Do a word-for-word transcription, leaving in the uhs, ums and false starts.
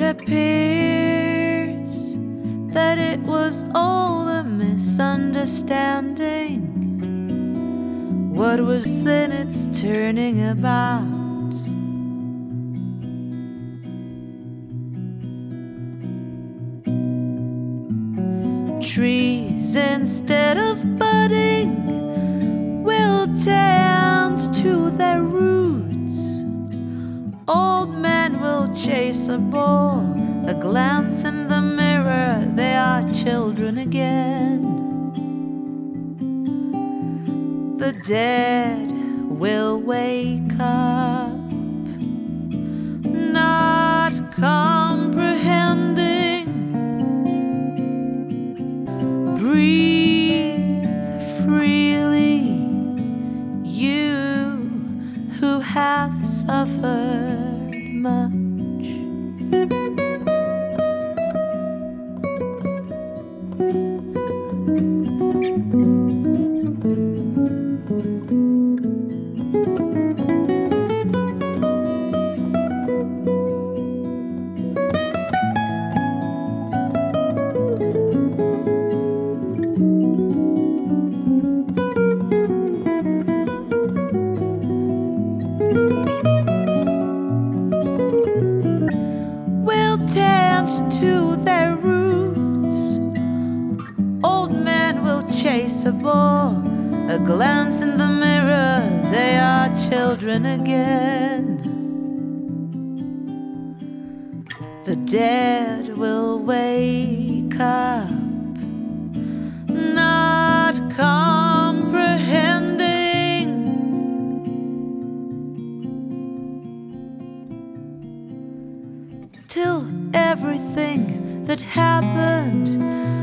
appears that it was all a misunderstanding. What was in its turning about? Trees, instead of budding, will tend to their roots. Old men will chase a ball, a glance in the mirror, they are children again. The dead will wake up, not comprehending. Breathe freely, you who have suffered much. To their roots, old men will chase a ball, a glance in the mirror, they are children again. The dead will wake up, not comprehending. Till everything that happened